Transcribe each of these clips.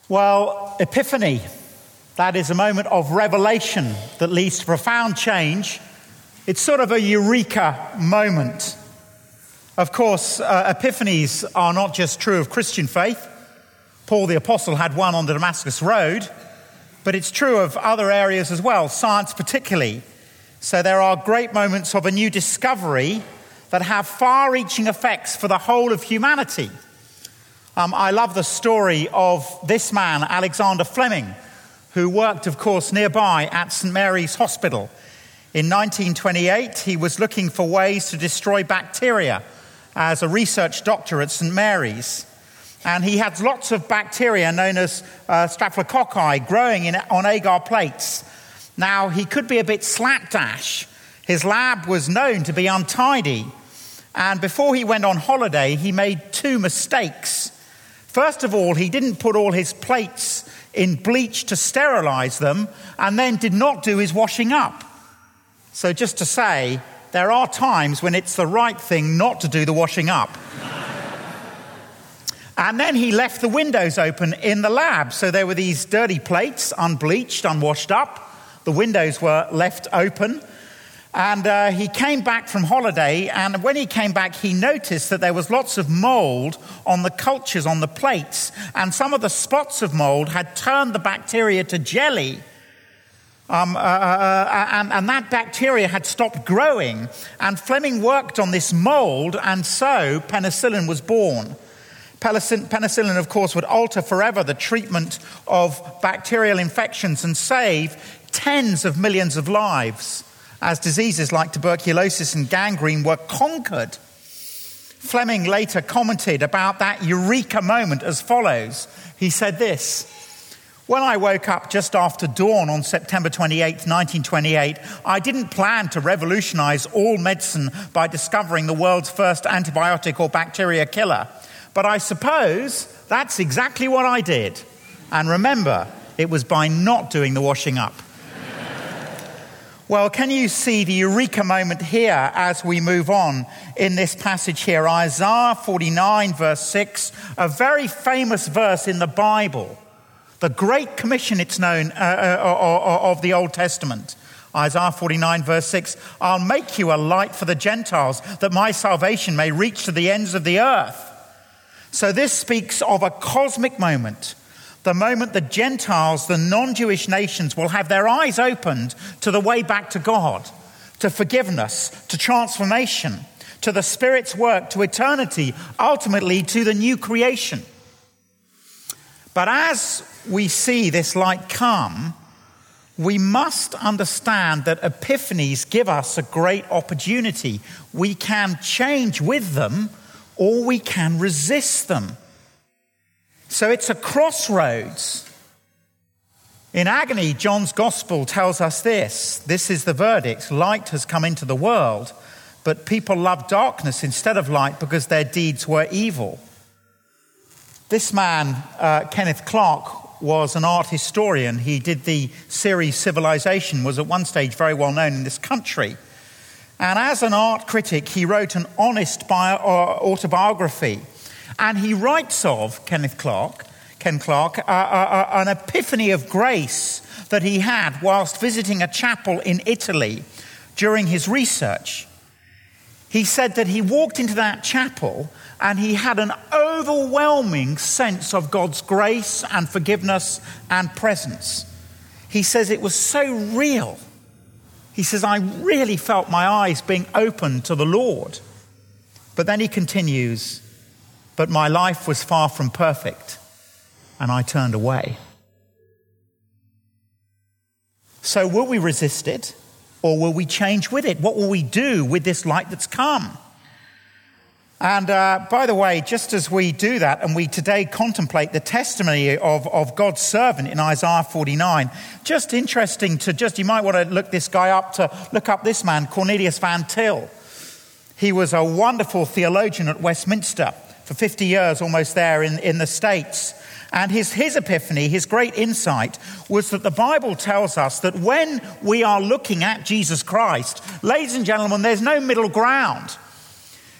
Well, Epiphany, that is a moment of revelation that leads to profound change. It's sort of a eureka moment. Of course, epiphanies are not just true of Christian faith. Paul the Apostle had one on the Damascus Road, but it's true of other areas as well, science particularly. So there are great moments of a new discovery that have far-reaching effects for the whole of humanity. I love the story of this man, Alexander Fleming, who worked, of course, nearby at St. Mary's Hospital. In 1928, he was looking for ways to destroy bacteria as a research doctor at St. Mary's. And he had lots of bacteria known as staphylococci growing on agar plates. Now, he could be a bit slapdash. His lab was known to be untidy. And before he went on holiday, he made two mistakes. First of all, he didn't put all his plates in bleach to sterilize them, and then did not do his washing up. So just to say, there are times when it's the right thing not to do the washing up. And then he left the windows open in the lab. So there were these dirty plates, unbleached, unwashed up. The windows were left open. And he came back from holiday, and when he came back, he noticed that there was lots of mold on the cultures on the plates, and some of the spots of mold had turned the bacteria to jelly. And that bacteria had stopped growing, and Fleming worked on this mold, and so penicillin was born. Penicillin, of course, would alter forever the treatment of bacterial infections and save tens of millions of lives, as diseases like tuberculosis and gangrene were conquered. Fleming later commented about that eureka moment as follows. He said this: "When I woke up just after dawn on September 28, 1928, I didn't plan to revolutionize all medicine by discovering the world's first antibiotic or bacteria killer. But I suppose that's exactly what I did. And remember, it was by not doing the washing up." Well, can you see the eureka moment here as we move on in this passage here? Isaiah 49, verse 6, a very famous verse in the Bible. The Great Commission, it's known, of the Old Testament. Isaiah 49, verse 6, "I'll make you a light for the Gentiles, that my salvation may reach to the ends of the earth." So this speaks of a cosmic moment. The moment the Gentiles, the non-Jewish nations, will have their eyes opened to the way back to God, to forgiveness, to transformation, to the Spirit's work, to eternity, ultimately to the new creation. But as we see this light come, we must understand that epiphanies give us a great opportunity. We can change with them, or we can resist them. So it's a crossroads. In agony, John's gospel tells us this. This is the verdict. Light has come into the world, but people love darkness instead of light because their deeds were evil. This man, Kenneth Clark, was an art historian. He did the series Civilization, was at one stage very well known in this country. And as an art critic, he wrote an honest autobiography. And he writes of Ken Clark, an epiphany of grace that he had whilst visiting a chapel in Italy during his research. He said that he walked into that chapel and he had an overwhelming sense of God's grace and forgiveness and presence. He says it was so real. He says, I really felt my eyes being opened to the Lord. But then he continues, but my life was far from perfect, and I turned away. So will we resist it, or will we change with it? What will we do with this light that's come? And by the way, just as we do that, and we today contemplate the testimony of God's servant in Isaiah 49, just interesting you might want to look up this man, Cornelius Van Til. He was a wonderful theologian at Westminster for 50 years, almost there in the States. And his epiphany, his great insight, was that the Bible tells us that when we are looking at Jesus Christ, ladies and gentlemen, there's no middle ground.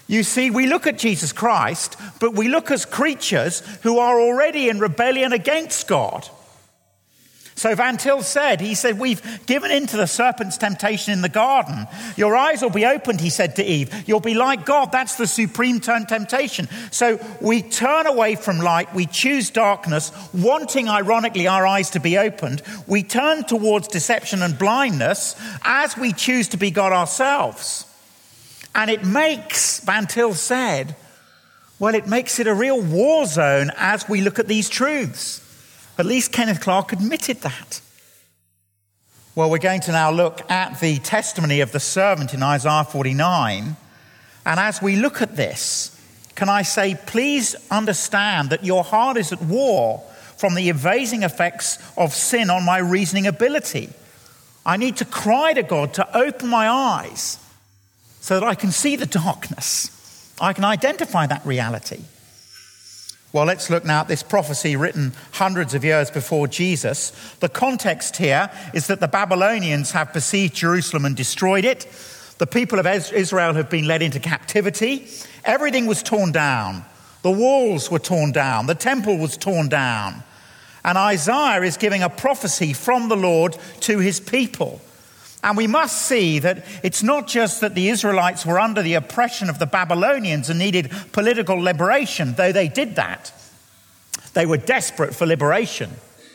You see, we look at Jesus Christ, but we look as creatures who are already in rebellion against God. So Van Til said, we've given in to the serpent's temptation in the garden. Your eyes will be opened, he said to Eve. You'll be like God. That's the supreme temptation. So we turn away from light. We choose darkness, wanting, ironically, our eyes to be opened. We turn towards deception and blindness as we choose to be God ourselves. And it makes, Van Til said, it makes it a real war zone as we look at these truths. At least Kenneth Clark admitted that. Well, we're going to now look at the testimony of the servant in Isaiah 49. And as we look at this, can I say, please understand that your heart is at war from the evading effects of sin on my reasoning ability. I need to cry to God to open my eyes so that I can see the darkness. I can identify that reality. Well, let's look now at this prophecy written hundreds of years before Jesus. The context here is that the Babylonians have besieged Jerusalem and destroyed it. The people of Israel have been led into captivity. Everything was torn down. The walls were torn down. The temple was torn down. And Isaiah is giving a prophecy from the Lord to his people. And we must see that it's not just that the Israelites were under the oppression of the Babylonians and needed political liberation, though they did that. They were desperate for liberation.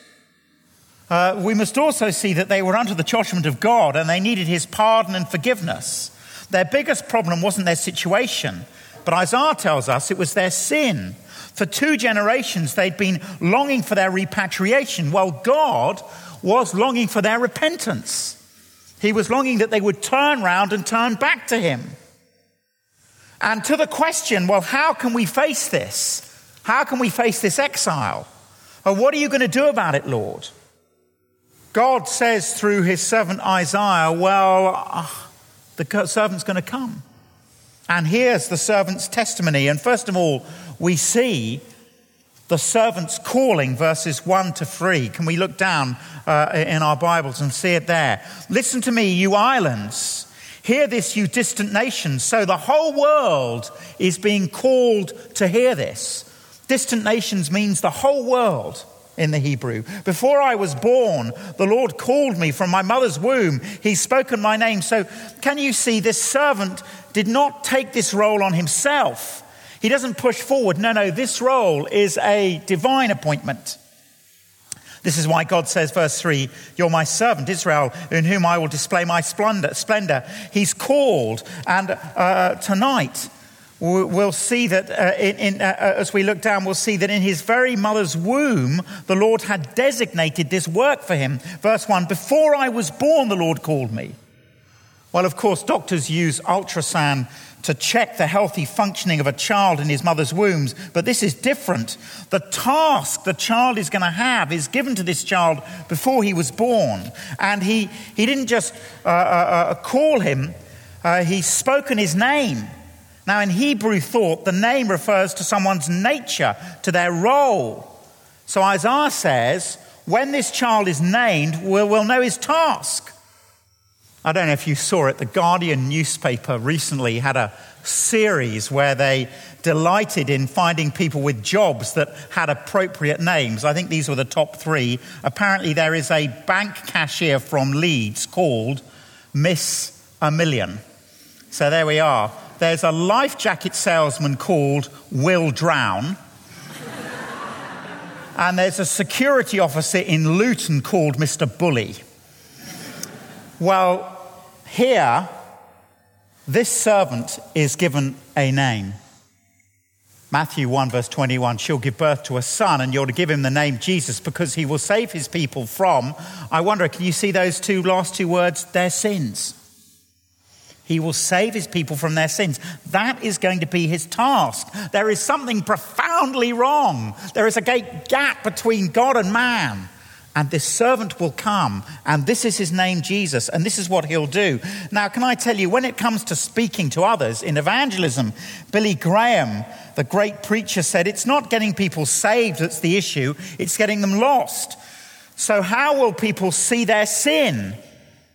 We must also see that they were under the judgment of God and they needed his pardon and forgiveness. Their biggest problem wasn't their situation, but Isaiah tells us it was their sin. For 2 generations, they'd been longing for their repatriation. Well, God was longing for their repentance. He was longing that they would turn round and turn back to him. And to the question, well, how can we face this? How can we face this exile? Or what are you going to do about it, Lord? God says through his servant Isaiah, the servant's going to come. And here's the servant's testimony. And first of all, we see the servant's calling, verses 1 to 3. Can we look down in our Bibles and see it there? Listen to me, you islands. Hear this, you distant nations. So the whole world is being called to hear this. Distant nations means the whole world in the Hebrew. Before I was born, the Lord called me from my mother's womb. He's spoken my name. So can you see, this servant did not take this role on himself. He doesn't push forward. No, this role is a divine appointment. This is why God says, verse 3, you're my servant, Israel, in whom I will display my splendor. He's called. And tonight, we'll see that as we look down, we'll see that in his very mother's womb, the Lord had designated this work for him. Verse 1, before I was born, the Lord called me. Well, of course, doctors use ultrasound to check the healthy functioning of a child in his mother's wombs, but this is different. The task the child is going to have is given to this child before he was born. And he didn't just call him, he's spoken his name. Now, in Hebrew thought, the name refers to someone's nature, to their role. So Isaiah says, when this child is named, we'll know his task. I don't know if you saw it, the Guardian newspaper recently had a series where they delighted in finding people with jobs that had appropriate names. I think these were the top 3. Apparently there is a bank cashier from Leeds called Miss A Million. So there we are. There's a life jacket salesman called Will Drown. And there's a security officer in Luton called Mr. Bully. Well, here, this servant is given a name. Matthew 1 verse 21, she'll give birth to a son and you're to give him the name Jesus because he will save his people from, I wonder, can you see those last two words? Their sins. He will save his people from their sins. That is going to be his task. There is something profoundly wrong. There is a great gap between God and man. And this servant will come, and this is his name, Jesus, and this is what he'll do. Now, can I tell you, when it comes to speaking to others in evangelism, Billy Graham, the great preacher, said it's not getting people saved that's the issue, it's getting them lost. So how will people see their sin?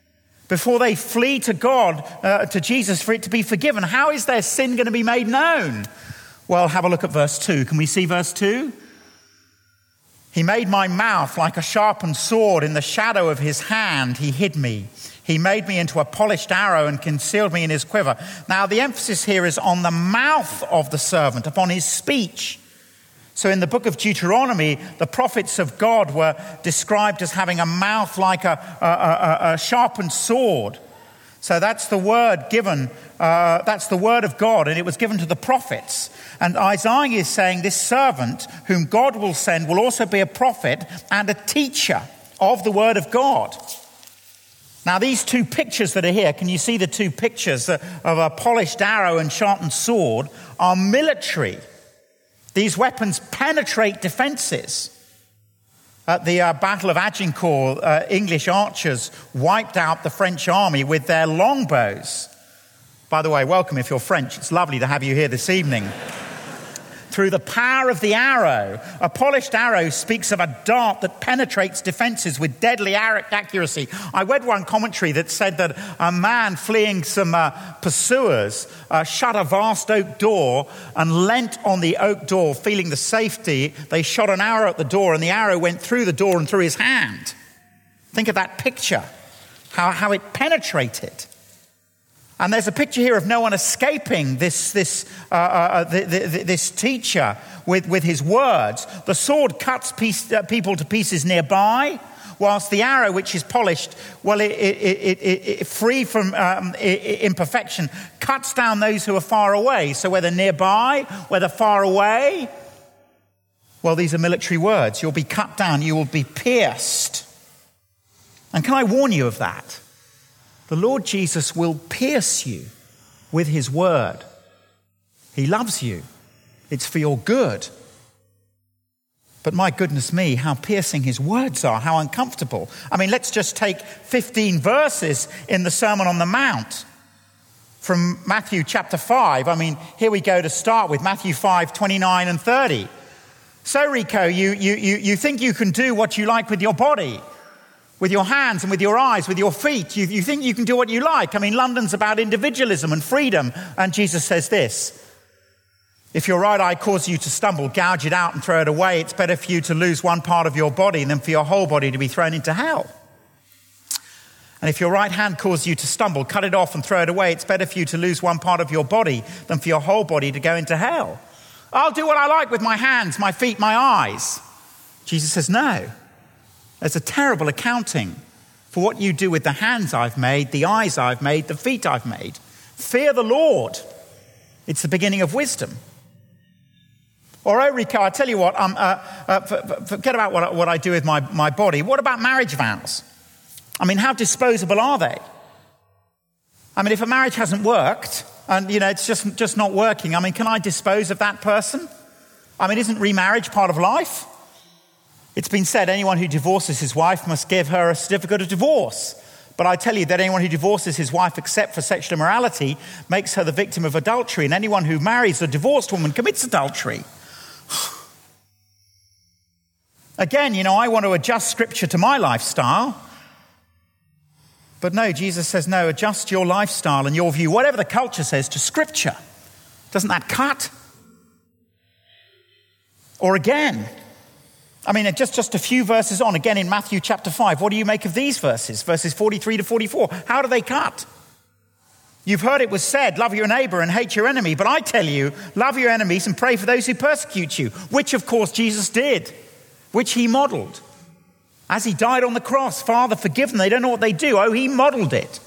before they flee to God, to Jesus, for it to be forgiven. How is their sin going to be made known? Well, have a look at verse 2. Can we see verse 2? He made my mouth like a sharpened sword. In the shadow of his hand, he hid me. He made me into a polished arrow and concealed me in his quiver. Now, the emphasis here is on the mouth of the servant, upon his speech. So in the book of Deuteronomy, the prophets of God were described as having a mouth like a sharpened sword. So that's the word given, that's the word of God, and it was given to the prophets. And Isaiah is saying this servant whom God will send will also be a prophet and a teacher of the word of God. Now these two pictures that are here, can you see the two pictures of a polished arrow and sharpened sword, are military. These weapons penetrate defenses. At the Battle of Agincourt, English archers wiped out the French army with their longbows. By the way, welcome if you're French. It's lovely to have you here this evening. Through the power of the arrow, a polished arrow speaks of a dart that penetrates defenses with deadly accuracy. I read one commentary that said that a man fleeing some pursuers shut a vast oak door and leant on the oak door, feeling the safety. They shot an arrow at the door, and the arrow went through the door and through his hand. Think of that picture, how it penetrated. And there's a picture here of no one escaping this teacher with his words. The sword cuts people to pieces nearby, whilst the arrow, which is polished, well, it free from imperfection, cuts down those who are far away. So whether nearby, whether far away, well, these are military words. You'll be cut down, you will be pierced. And can I warn you of that? The Lord Jesus will pierce you with his word. He loves you. It's for your good. But my goodness me, how piercing his words are, how uncomfortable. I mean, let's just take 15 verses in the Sermon on the Mount from Matthew chapter 5. I mean, here we go to start with Matthew 5, 29 and 30. So, Rico, you think you can do what you like with your body, with your hands and with your eyes, with your feet. You think you can do what you like. I mean, London's about individualism and freedom. And Jesus says this: if your right eye causes you to stumble, gouge it out and throw it away. It's better for you to lose one part of your body than for your whole body to be thrown into hell. And if your right hand causes you to stumble, cut it off and throw it away. It's better for you to lose one part of your body than for your whole body to go into hell. I'll do what I like with my hands, my feet, my eyes. Jesus says, no. There's a terrible accounting for what you do with the hands I've made, the eyes I've made, the feet I've made. Fear the Lord. It's the beginning of wisdom. Or, oh, Rico, I tell you what, forget about what I do with my body. What about marriage vows? I mean, how disposable are they? I mean, if a marriage hasn't worked and, it's just not working, I mean, can I dispose of that person? I mean, isn't remarriage part of life? It's been said anyone who divorces his wife must give her a certificate of divorce. But I tell you that anyone who divorces his wife except for sexual immorality makes her the victim of adultery, and anyone who marries a divorced woman commits adultery. Again, I want to adjust Scripture to my lifestyle. But no, Jesus says, no, adjust your lifestyle and your view, whatever the culture says, to Scripture. Doesn't that cut? Or again, I mean, just a few verses on, again in Matthew chapter 5, what do you make of these verses? Verses 43 to 44. How do they cut? You've heard it was said, love your neighbor and hate your enemy. But I tell you, love your enemies and pray for those who persecute you. Which, of course, Jesus did. Which he modeled. As he died on the cross, Father, forgive them. They don't know what they do. Oh, he modeled it.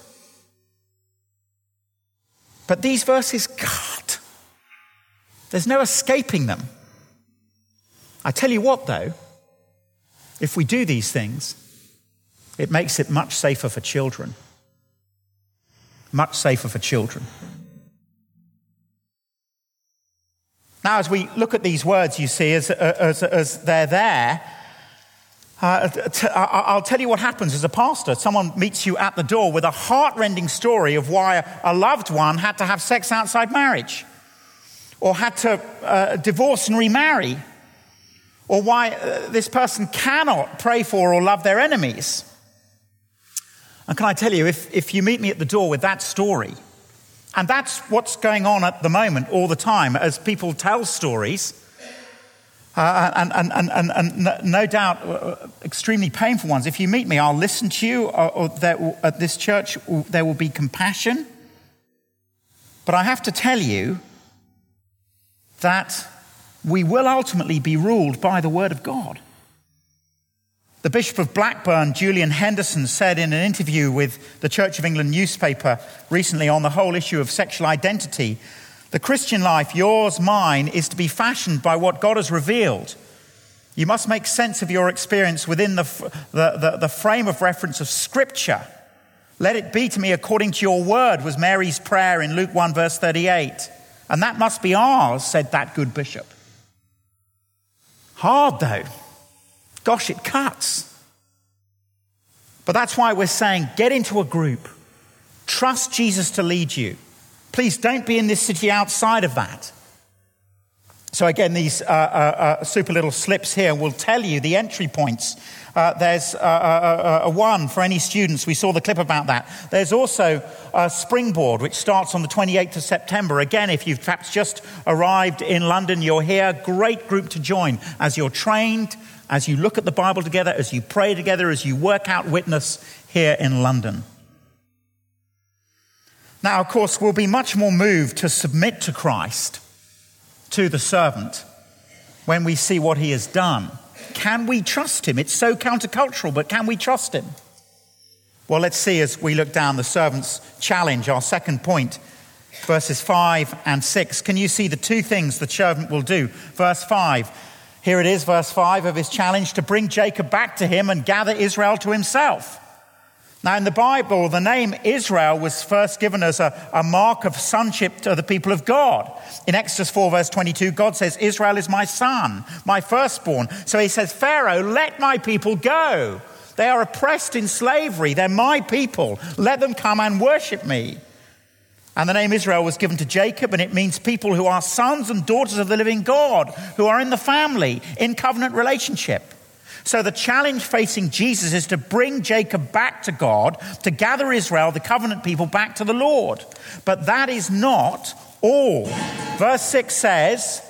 But these verses cut. There's no escaping them. I tell you what, though. If we do these things, it makes it much safer for children. Much safer for children. Now, as we look at these words, you see, as they're there, I'll tell you what happens as a pastor. Someone meets you at the door with a heart-rending story of why a loved one had to have sex outside marriage, or had to divorce and remarry, or why this person cannot pray for or love their enemies. And can I tell you, if you meet me at the door with that story, and that's what's going on at the moment all the time as people tell stories, and no doubt extremely painful ones. If you meet me, I'll listen to you, or at this church there will be compassion. But I have to tell you that we will ultimately be ruled by the word of God. The Bishop of Blackburn, Julian Henderson, said in an interview with the Church of England newspaper recently on the whole issue of sexual identity, the Christian life, yours, mine, is to be fashioned by what God has revealed. You must make sense of your experience within the frame of reference of Scripture. Let it be to me according to your word, was Mary's prayer in Luke 1 verse 38. And that must be ours, said that good bishop. Hard though. Gosh, it cuts. But that's why we're saying get into a group. Trust Jesus to lead you. Please don't be in this city outside of that. So again, these super little slips here will tell you the entry points. There's a one for any students. We saw the clip about that. There's also a Springboard, which starts on the 28th of September. Again, if you've perhaps just arrived in London, you're here. Great group to join as you're trained, as you look at the Bible together, as you pray together, as you work out witness here in London. Now, of course, we'll be much more moved to submit to Christ, to the servant, when we see what he has done. Can we trust him? It's so countercultural, but can we trust him? Well, let's see as we look down the servant's challenge, our second point, verses 5 and 6. Can you see the two things the servant will do? Verse 5, here it is, verse 5 of his challenge, to bring Jacob back to him and gather Israel to himself. Now, in the Bible, the name Israel was first given as a mark of sonship to the people of God. In Exodus 4, verse 22, God says, Israel is my son, my firstborn. So he says, Pharaoh, let my people go. They are oppressed in slavery. They're my people. Let them come and worship me. And the name Israel was given to Jacob, and it means people who are sons and daughters of the living God, who are in the family, in covenant relationship. So the challenge facing Jesus is to bring Jacob back to God, to gather Israel, the covenant people, back to the Lord. But that is not all. Verse 6 says,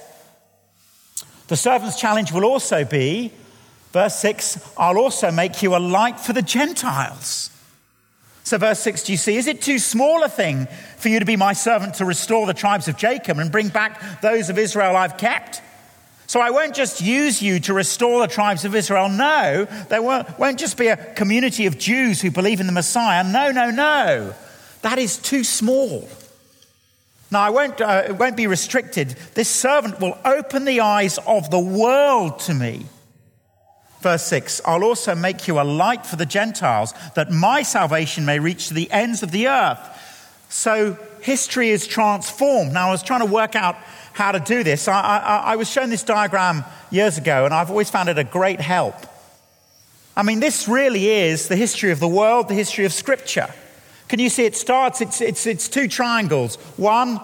the servant's challenge will also be, verse 6, I'll also make you a light for the Gentiles. So verse 6, do you see, is it too small a thing for you to be my servant to restore the tribes of Jacob and bring back those of Israel I've kept? So I won't just use you to restore the tribes of Israel. No, there won't just be a community of Jews who believe in the Messiah. No. That is too small. Now, it won't be restricted. This servant will open the eyes of the world to me. Verse 6, I'll also make you a light for the Gentiles, that my salvation may reach to the ends of the earth. So history is transformed. Now, I was trying to work out how to do this. I was shown this diagram years ago, and I've always found it a great help. I mean, this really is the history of the world, the history of Scripture. Can you see it starts? It's two triangles. One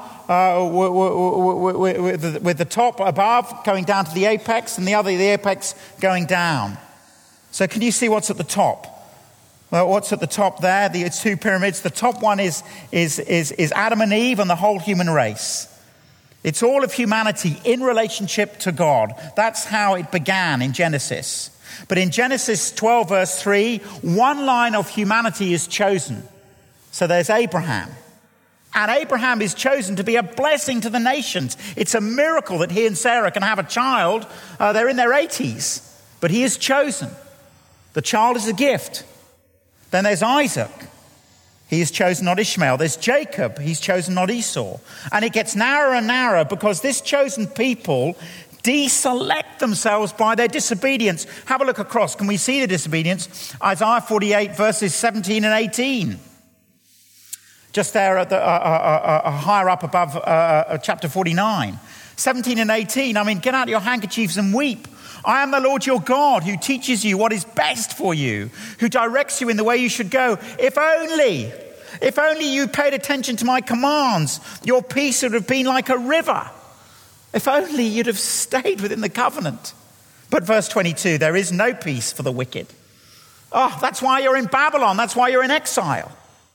with the top above going down to the apex, and the other the apex going down. So can you see what's at the top? Well, what's at the top there? The two pyramids. The top one is Adam and Eve and the whole human race. It's all of humanity in relationship to God. That's how it began in Genesis. But in Genesis 12, verse 3, one line of humanity is chosen. So there's Abraham. And Abraham is chosen to be a blessing to the nations. It's a miracle that he and Sarah can have a child. They're in their 80s. But he is chosen. The child is a gift. Then there's Isaac. He is chosen, not Ishmael. There's Jacob. He's chosen, not Esau. And it gets narrower and narrower because this chosen people deselect themselves by their disobedience. Have a look across. Can we see the disobedience? Isaiah 48, verses 17 and 18. Just there at the higher up above chapter 49. 17 and 18. I mean, get out your handkerchiefs and weep. I am the Lord your God who teaches you what is best for you, who directs you in the way you should go. If only you paid attention to my commands, your peace would have been like a river. If only you'd have stayed within the covenant. But verse 22, there is no peace for the wicked. Oh, that's why you're in Babylon. That's why you're in exile.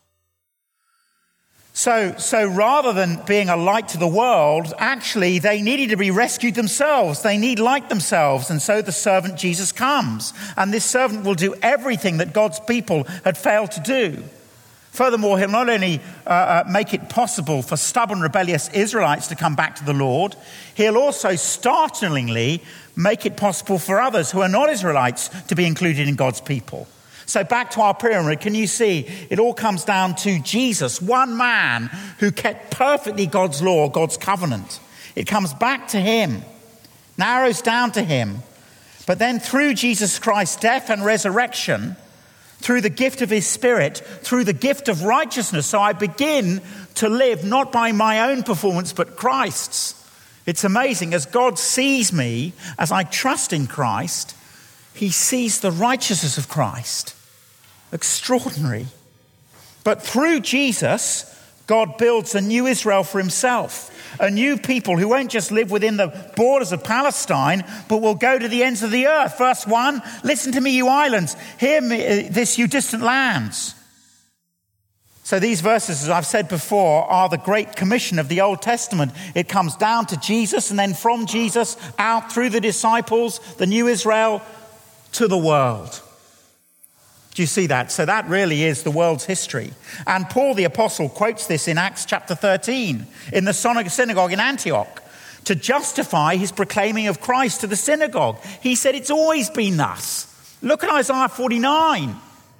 So rather than being a light to the world, actually they needed to be rescued themselves. They need light themselves. And so the servant Jesus comes. And this servant will do everything that God's people had failed to do. Furthermore, he'll not only make it possible for stubborn, rebellious Israelites to come back to the Lord, he'll also startlingly make it possible for others who are not Israelites to be included in God's people. So back to our pyramid, can you see it all comes down to Jesus, one man who kept perfectly God's law, God's covenant. It comes back to him, narrows down to him. But then through Jesus Christ's death and resurrection, through the gift of his Spirit, through the gift of righteousness, so I begin to live not by my own performance but Christ's. It's amazing. As God sees me, as I trust in Christ, he sees the righteousness of Christ. Extraordinary. But through Jesus, God builds a new Israel for himself. A new people who won't just live within the borders of Palestine, but will go to the ends of the earth. Verse 1, listen to me, you islands. Hear me, this, you distant lands. So these verses, as I've said before, are the Great Commission of the Old Testament. It comes down to Jesus, and then from Jesus out through the disciples, the new Israel, to the world. Do you see that? So that really is the world's history. And Paul the Apostle quotes this in Acts chapter 13 in the synagogue in Antioch to justify his proclaiming of Christ to the synagogue. He said it's always been thus. Look at Isaiah 49.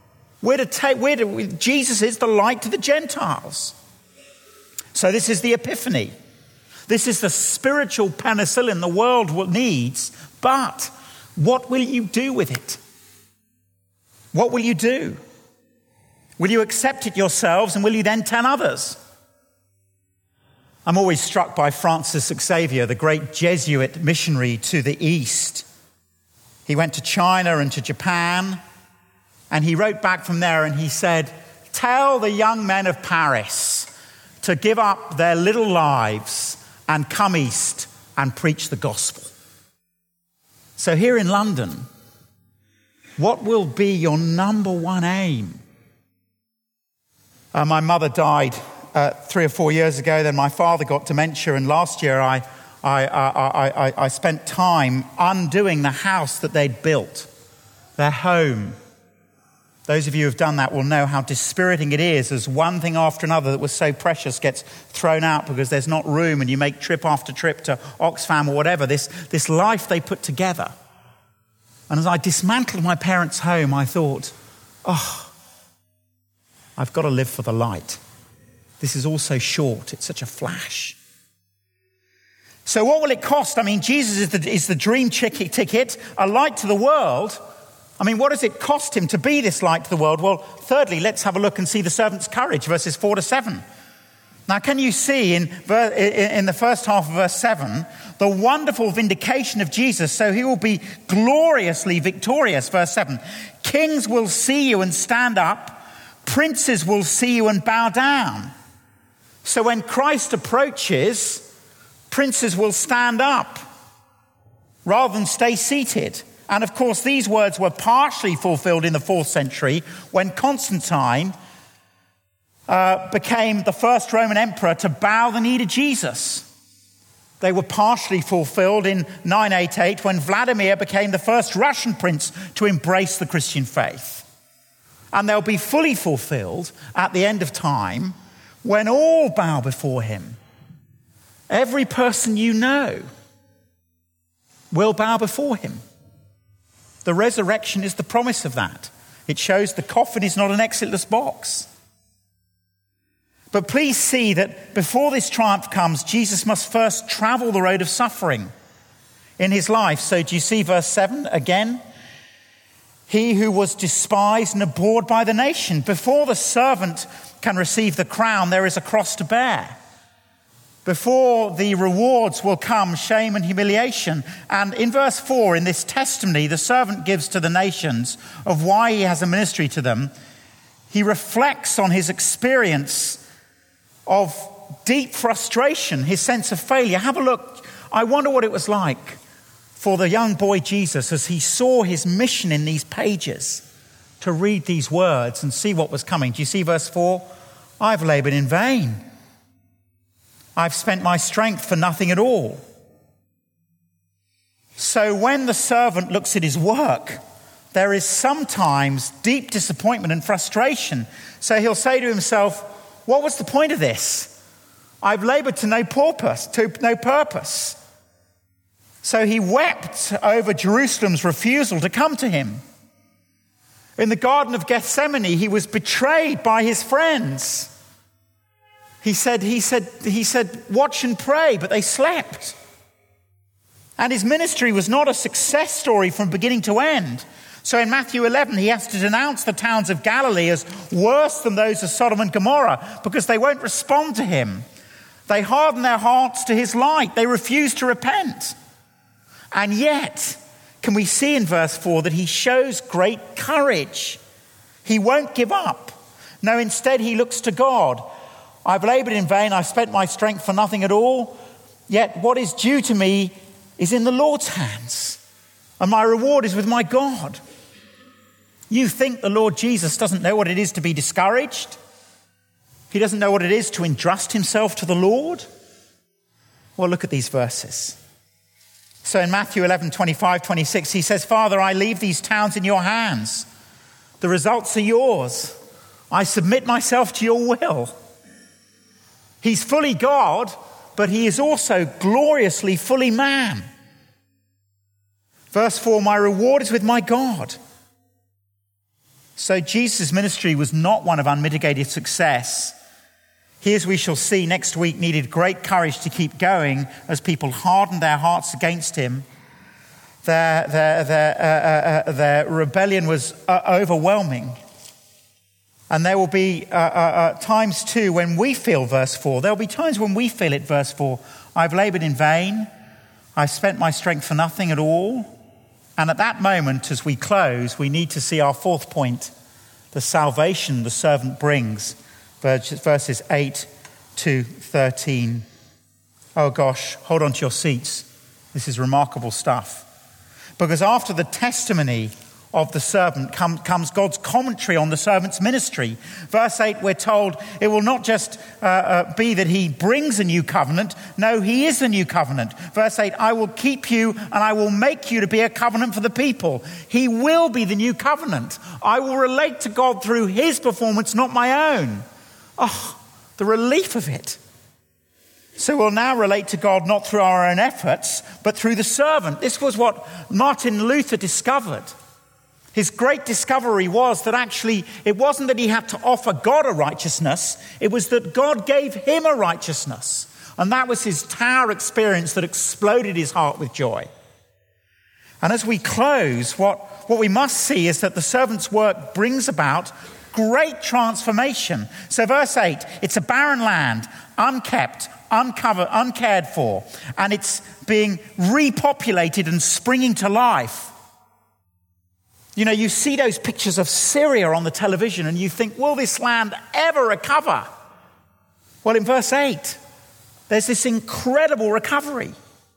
Jesus is the light to the Gentiles. So this is the epiphany. This is the spiritual penicillin the world needs. But what will you do with it? What will you do? Will you accept it yourselves, and will you then tell others? I'm always struck by Francis Xavier, the great Jesuit missionary to the East. He went to China and to Japan, and he wrote back from there and he said, "Tell the young men of Paris to give up their little lives and come east and preach the gospel." So here in London, what will be your number one aim? My mother died 3 or 4 years ago. Then my father got dementia, and last year I spent time undoing the house that they'd built, their home. Those of you who've done that will know how dispiriting it is as one thing after another that was so precious gets thrown out because there's not room, and you make trip after trip to Oxfam or whatever. This life they put together. And as I dismantled my parents' home, I thought, I've got to live for the light. This is all so short. It's such a flash. So what will it cost? I mean, Jesus is the dream ticket, a light to the world. I mean, what does it cost him to be this light to the world? Well, thirdly, let's have a look and see the servant's courage, verses 4 to 7. Now, can you see in the first half of verse 7, the wonderful vindication of Jesus? So he will be gloriously victorious, verse 7. Kings will see you and stand up. Princes will see you and bow down. So when Christ approaches, princes will stand up rather than stay seated. And of course, these words were partially fulfilled in the 4th century when Constantine became the first Roman emperor to bow the knee to Jesus. They were partially fulfilled in 988 when Vladimir became the first Russian prince to embrace the Christian faith. And they'll be fully fulfilled at the end of time when all bow before him. Every person you know will bow before him. The resurrection is the promise of that. It shows the coffin is not an exitless box. But please see that before this triumph comes, Jesus must first travel the road of suffering in his life. So do you see verse 7 again? He who was despised and abhorred by the nation. Before the servant can receive the crown, there is a cross to bear. Before the rewards will come shame and humiliation. And in verse 4, in this testimony the servant gives to the nations of why he has a ministry to them, he reflects on his experience of deep frustration, his sense of failure. Have a look. I wonder what it was like for the young boy Jesus as he saw his mission in these pages. to read these words and see what was coming. Do you see verse 4? I've labored in vain. I've spent my strength for nothing at all. So when the servant looks at his work, there is sometimes deep disappointment and frustration. So he'll say to himself, what was the point of this? I've labored to no purpose. So he wept over Jerusalem's refusal to come to him. In the Garden of Gethsemane, he was betrayed by his friends. He said, watch and pray, but they slept. And his ministry was not a success story from beginning to end. So in Matthew 11, he has to denounce the towns of Galilee as worse than those of Sodom and Gomorrah because they won't respond to him. They harden their hearts to his light. They refuse to repent. And yet, can we see in verse 4 that he shows great courage? He won't give up. No, instead he looks to God. I've labored in vain. I've spent my strength for nothing at all. Yet what is due to me is in the Lord's hands. And my reward is with my God. You think the Lord Jesus doesn't know what it is to be discouraged? He doesn't know what it is to entrust himself to the Lord? Well, look at these verses. So in Matthew 11, 25, 26, he says, Father, I leave these towns in your hands. The results are yours. I submit myself to your will. He's fully God, but he is also gloriously fully man. Verse 4, my reward is with my God. So Jesus' ministry was not one of unmitigated success. He, as we shall see next week, needed great courage to keep going as people hardened their hearts against him. Their rebellion was overwhelming. And there will be times too when we feel verse 4. There will be times when we feel it, verse 4. I've labored in vain. I've spent my strength for nothing at all. And at that moment, as we close, we need to see our fourth point, the salvation the servant brings. Verses 8 to 13. Oh gosh, hold on to your seats. This is remarkable stuff. Because after the testimony of the servant comes God's commentary on the servant's ministry. Verse 8, we're told it will not just be that he brings a new covenant. No, he is a new covenant. Verse 8, I will keep you and I will make you to be a covenant for the people. He will be the new covenant. I will relate to God through his performance, not my own. Oh, the relief of it. So we'll now relate to God not through our own efforts, but through the servant. This was what Martin Luther discovered. His great discovery was that actually it wasn't that he had to offer God a righteousness, it was that God gave him a righteousness. And that was his Tower experience that exploded his heart with joy. And as we close, what we must see is that the servant's work brings about great transformation. So verse 8, it's a barren land, unkept, uncared for, and it's being repopulated and springing to life. You know, you see those pictures of Syria on the television and you think, will this land ever recover? Well, in verse 8, there's this incredible recovery.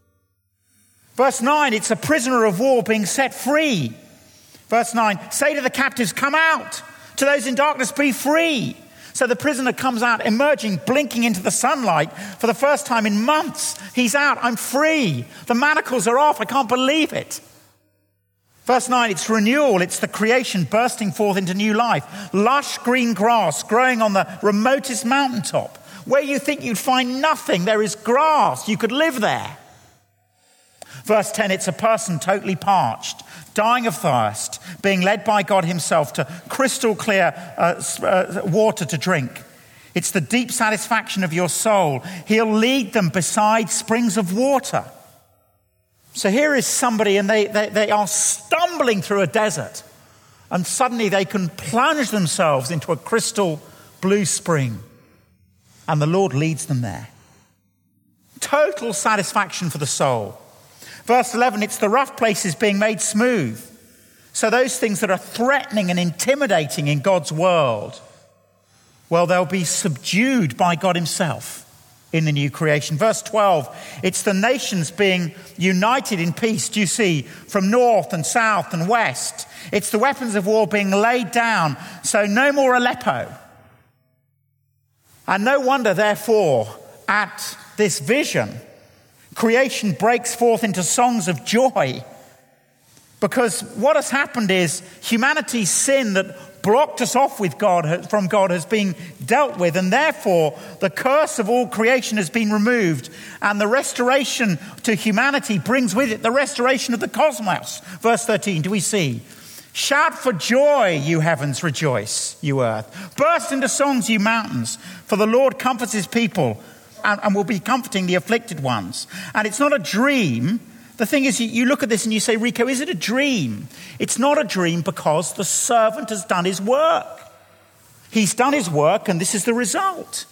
Verse 9, it's a prisoner of war being set free. Verse 9, say to the captives, come out. To those in darkness, be free. So the prisoner comes out, emerging, blinking into the sunlight for the first time in months. He's out, I'm free. The manacles are off, I can't believe it. Verse 9, it's renewal. It's the creation bursting forth into new life. Lush green grass growing on the remotest mountaintop. Where you think you'd find nothing, there is grass. You could live there. Verse 10, it's a person totally parched, dying of thirst, being led by God himself to crystal clear water to drink. It's the deep satisfaction of your soul. He'll lead them beside springs of water. So here is somebody and they are stumbling through a desert and suddenly they can plunge themselves into a crystal blue spring and the Lord leads them there. Total satisfaction for the soul. Verse 11, it's the rough places being made smooth. So those things that are threatening and intimidating in God's world, well, they'll be subdued by God himself. in the new creation. Verse 12, it's the nations being united in peace, do you see, from north and south and west. It's the weapons of war being laid down, so no more Aleppo. And no wonder, therefore, at this vision, creation breaks forth into songs of joy. Because what has happened is humanity's sin that blocked us off with God, from God, has been dealt with, and therefore the curse of all creation has been removed, and the restoration to humanity brings with it the restoration of the cosmos. Verse 13, do we see? Shout for joy, you heavens, rejoice, you earth. Burst into songs, you mountains, for the Lord comforts his people and will be comforting the afflicted ones. And it's not a dream. The thing is, you look at this and you say, Rico, is it a dream? It's not a dream because the servant has done his work. He's done his work, and this is the result.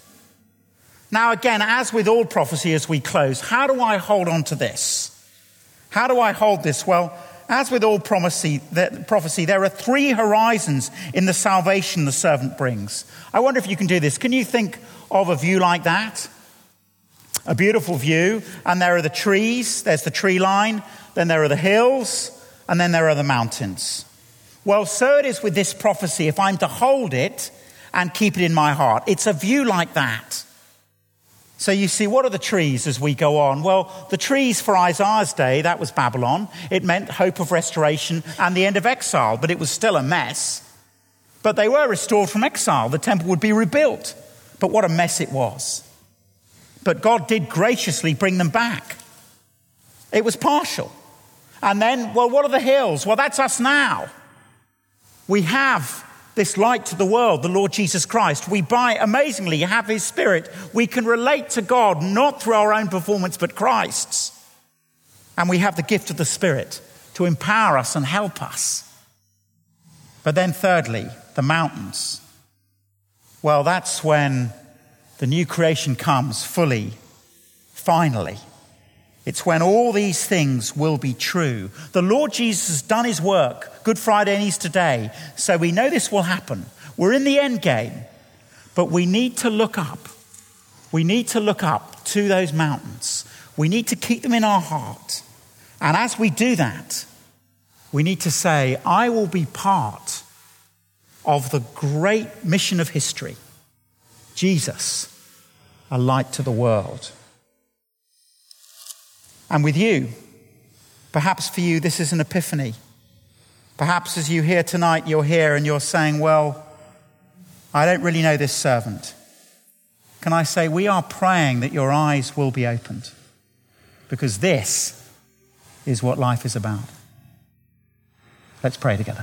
Now, again, as with all prophecy as we close, how do I hold on to this? How do I hold this? Well, as with all prophecy, there are three horizons in the salvation the servant brings. I wonder if you can do this. Can you think of a view like that? A beautiful view, and there are the trees, there's the tree line, then there are the hills, and then there are the mountains. Well, so it is with this prophecy, if I'm to hold it and keep it in my heart. It's a view like that. So you see, what are the trees as we go on? Well, the trees for Isaiah's day, that was Babylon. It meant hope of restoration and the end of exile, but it was still a mess. But they were restored from exile. The temple would be rebuilt. But what a mess it was. But God did graciously bring them back. It was partial. And then, well, what are the hills? Well, that's us now. We have this light to the world, the Lord Jesus Christ. We, amazingly, have his Spirit. We can relate to God, not through our own performance, but Christ's. And we have the gift of the Spirit to empower us and help us. But then thirdly, the mountains. Well, that's when the new creation comes fully, finally. It's when all these things will be true. The Lord Jesus has done his work, Good Friday and Easter Day, so we know this will happen. We're in the end game, but we need to look up. We need to look up to those mountains. We need to keep them in our heart. And as we do that, we need to say, I will be part of the great mission of history. Jesus, a light to the world. And with you, perhaps for you, this is an epiphany. Perhaps as you hear tonight, you're here and you're saying, well, I don't really know this servant. Can I say, we are praying that your eyes will be opened, because this is what life is about. Let's pray together.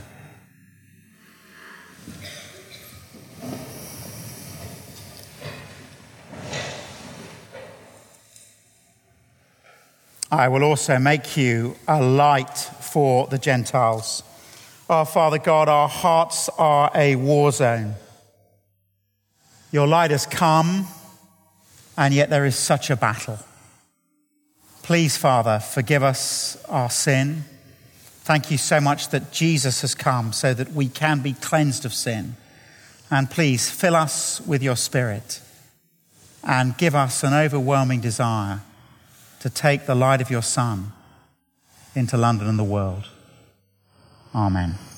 I will also make you a light for the Gentiles. Our Father God, our hearts are a war zone. Your light has come, and yet there is such a battle. Please, Father, forgive us our sin. Thank you so much that Jesus has come so that we can be cleansed of sin. And please fill us with your Spirit and give us an overwhelming desire to take the light of your Son into London and the world. Amen.